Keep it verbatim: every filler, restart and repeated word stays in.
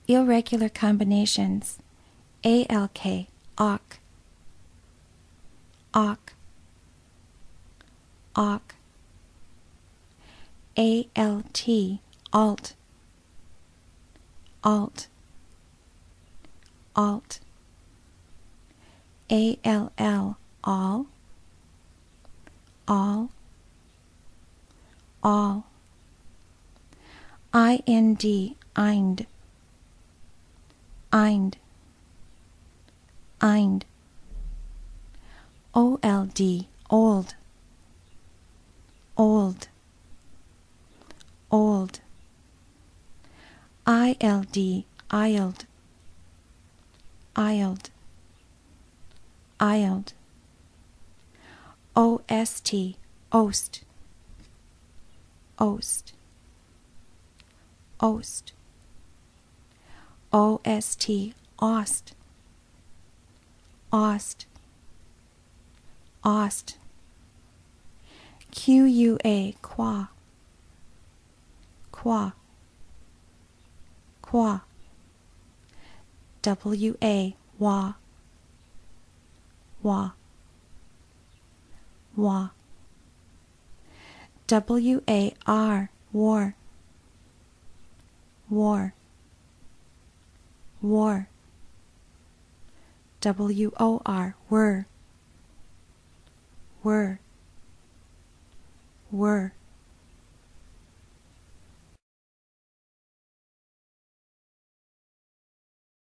Irregular combinations. A L K, awk, awk, awk. A L T, alt, alt, alt. A L L, all, all, all. I N D, ind, ind, ind. O L D, old, old, old. I L D, ild, ild, ild. O S T, ost, ost, ost. O S T, ost, ost, ost. Q U A, qua, qua, qua. W A, wa, wa, wa. W A R, war, war, war. W O R, were, were, were.